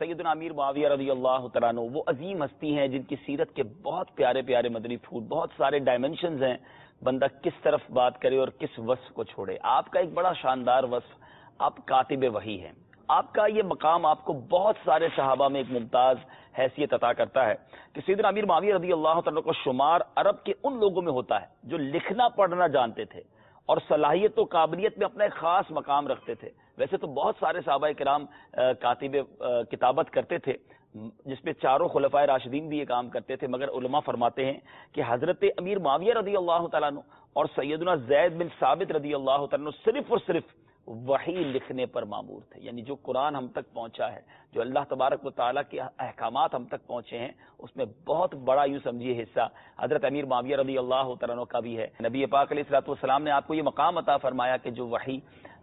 سیدنا امیر معاویہ رضی اللہ تعالیٰ عنہ وہ عظیم ہستی ہیں جن کی سیرت کے بہت پیارے پیارے مدنی پھول، بہت سارے ڈائمنشنز ہیں، بندہ کس طرف بات کرے اور کس وصف کو چھوڑے۔ آپ کا ایک بڑا شاندار وصف، آپ کاتب وحی ہیں۔ آپ کا یہ مقام آپ کو بہت سارے صحابہ میں ایک ممتاز حیثیت عطا کرتا ہے کہ سیدنا امیر معاویہ رضی اللہ تعالیٰ کو شمار عرب کے ان لوگوں میں ہوتا ہے جو لکھنا پڑھنا جانتے تھے اور صلاحیت و قابلیت میں اپنا ایک خاص مقام رکھتے تھے۔ ویسے تو بہت سارے صحابہ کرام کاتب کتابت کرتے تھے، جس میں چاروں خلفائے راشدین بھی یہ کام کرتے تھے، مگر علماء فرماتے ہیں کہ حضرت امیر معاویہ رضی اللہ تعالیٰ عنہ اور سیدنا زید بن ثابت رضی اللہ تعالیٰ عنہ صرف اور صرف وحی لکھنے پر مامور تھے، یعنی جو قرآن ہم تک پہنچا ہے، جو اللہ تبارک و تعالیٰ کے احکامات ہم تک پہنچے ہیں، اس میں بہت بڑا یوں سمجھیے حصہ حضرت امیر معاویہ رضی اللہ تعالیٰ عنہ کا بھی ہے۔ نبی پاک علیہ الصلوۃ والسلام نے آپ کو یہ مقام عطا فرمایا کہ جو وحی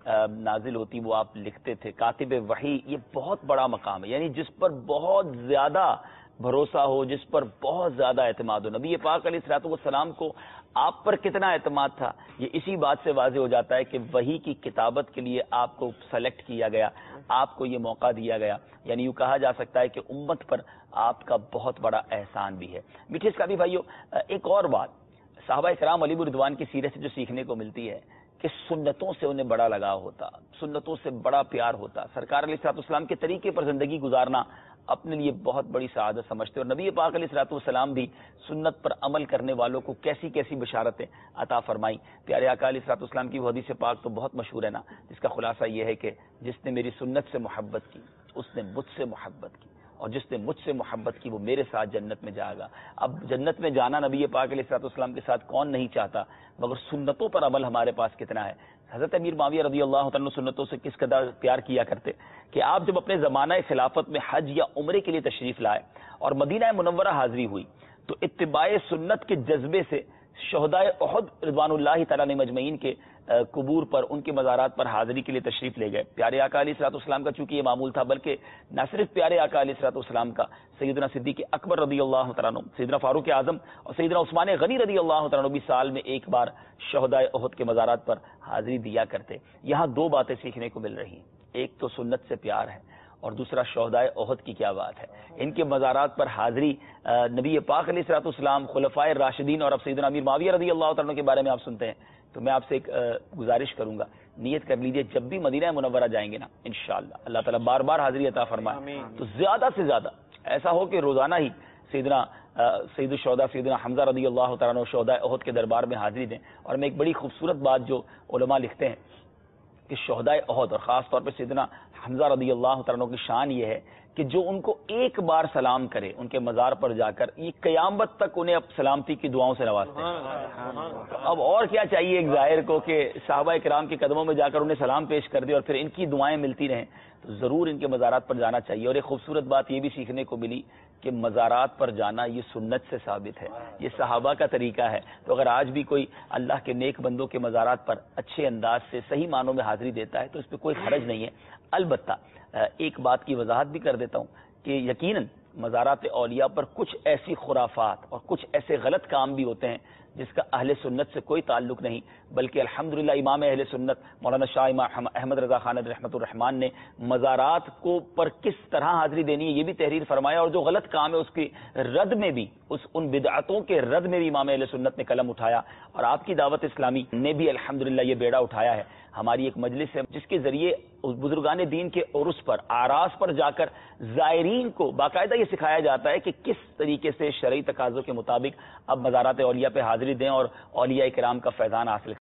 نازل ہوتی وہ آپ لکھتے تھے۔ کاتب وحی یہ بہت بڑا مقام ہے، یعنی جس پر بہت زیادہ بھروسہ ہو، جس پر بہت زیادہ اعتماد ہو۔ نبی پاک علیہ الصلوۃ والسلام کو آپ پر کتنا اعتماد تھا، یہ اسی بات سے واضح ہو جاتا ہے کہ وحی کی کتابت کے لیے آپ کو سلیکٹ کیا گیا، آپ کو یہ موقع دیا گیا، یعنی یوں کہا جا سکتا ہے کہ امت پر آپ کا بہت بڑا احسان بھی ہے۔ میٹھے اسلامی بھائیو، ایک اور بات صحابہ کرام علیہ رضوان کی سیرت سے جو سیکھنے کو ملتی ہے کہ سنتوں سے انہیں بڑا لگاؤ ہوتا، سنتوں سے بڑا پیار ہوتا، سرکار علیہ الصلوۃ والسلام کے طریقے پر زندگی گزارنا اپنے لیے بہت بڑی سعادت سمجھتے، اور نبی پاک علیہ الصلوۃ والسلام بھی سنت پر عمل کرنے والوں کو کیسی کیسی بشارتیں عطا فرمائی۔ پیارے آقا علیہ الصلوۃ والسلام کی وہ حدیث پاک تو بہت مشہور ہے نا، جس کا خلاصہ یہ ہے کہ جس نے میری سنت سے محبت کی اس نے مجھ سے محبت کی، اور جس نے مجھ سے محبت کی وہ میرے ساتھ جنت میں جائے گا۔ اب جنت میں جانا نبی پاک علیہ الصلوۃ والسلام کے ساتھ کون نہیں چاہتا، مگر سنتوں پر عمل ہمارے پاس کتنا ہے۔ حضرت امیر معاویہ رضی اللہ عنہ سنتوں سے کس قدر پیار کیا کرتے کہ آپ جب اپنے زمانہ خلافت میں حج یا عمرے کے لیے تشریف لائے اور مدینہ منورہ حاضری ہوئی تو اتباع سنت کے جذبے سے شہدائے احد رضوان اللہ تعالیٰ نے مجمعین کے قبور پر، ان کے مزارات پر حاضری کے لیے تشریف لے گئے۔ پیارے آقا علیہ الصلوۃ والسلام کا چونکہ یہ معمول تھا، بلکہ نہ صرف پیارے آقا علیہ الصلوۃ والسلام کا، سیدنا صدیق اکبر رضی اللہ تعالیٰ عنہ، سیدنا فاروق اعظم اور سیدنا عثمان غنی رضی اللہ تعالیٰ عنہ بھی سال میں ایک بار شہدائے احد کے مزارات پر حاضری دیا کرتے۔ یہاں دو باتیں سیکھنے کو مل رہی ہیں، ایک تو سنت سے پیار ہے اور دوسرا شہدائے احد کی کیا بات ہے۔ ان کے مزارات پر حاضری، نبی پاک علیہ الصلوۃ والسلام، خلفائے راشدین اور اب سیدنا امیر معاویہ رضی اللہ تعالیٰ کے بارے میں آپ سنتے ہیں، تو میں آپ سے ایک گزارش کروں گا، نیت کر لیجئے جب بھی مدینہ منورہ جائیں گے نا انشاءاللہ اللہ تعالیٰ بار بار حاضری عطا فرمائے، تو زیادہ سے زیادہ ایسا ہو کہ روزانہ ہی سیدنا سید الشہداء سیدنا حمزہ رضی اللہ تعالیٰ عنہ شہدائے احد کے دربار میں حاضری دیں۔ اور میں ایک بڑی خوبصورت بات جو علماء لکھتے ہیں کہ شہدائے احد اور خاص طور پہ سیدنا حمزہ رضی اللہ تعالیٰ عنہ کی شان یہ ہے کہ جو ان کو ایک بار سلام کرے ان کے مزار پر جا کر، یہ قیامت تک انہیں اب سلامتی کی دعاؤں سے نوازتے ہیں۔ اب اور کیا چاہیے ایک ظاہر کو کہ صحابہ کرام کے قدموں میں جا کر انہیں سلام پیش کر دے اور پھر ان کی دعائیں ملتی رہیں، تو ضرور ان کے مزارات پر جانا چاہیے۔ اور ایک خوبصورت بات یہ بھی سیکھنے کو ملی کہ مزارات پر جانا یہ سنت سے ثابت ہے، یہ صحابہ کا طریقہ ہے۔ تو اگر آج بھی کوئی اللہ کے نیک بندوں کے مزارات پر اچھے انداز سے صحیح معنوں میں حاضری دیتا ہے تو اس پہ کوئی حرج نہیں ہے۔ البتہ ایک بات کی وضاحت بھی کر دیتا ہوں کہ یقیناً مزارات اولیاء پر کچھ ایسی خرافات اور کچھ ایسے غلط کام بھی ہوتے ہیں جس کا اہل سنت سے کوئی تعلق نہیں، بلکہ الحمدللہ امام اہل سنت مولانا شاہ امام احمد رضا خان رحمۃ الرحمان نے مزارات کو پر کس طرح حاضری دینی ہے یہ بھی تحریر فرمایا، اور جو غلط کام ہے اس کی رد میں بھی، ان بدعتوں کے رد میں بھی امام اہل سنت نے قلم اٹھایا، اور آپ کی دعوت اسلامی نے بھی الحمدللہ یہ بیڑا اٹھایا ہے۔ ہماری ایک مجلس ہے جس کے ذریعے بزرگان دین کے عرس پر، آراس پر جا کر زائرین کو باقاعدہ یہ سکھایا جاتا ہے کہ کس طریقے سے شرعی تقاضوں کے مطابق اب مزارات اولیاء پہ حاضری دیں اور اولیاء کرام کا فیضان حاصل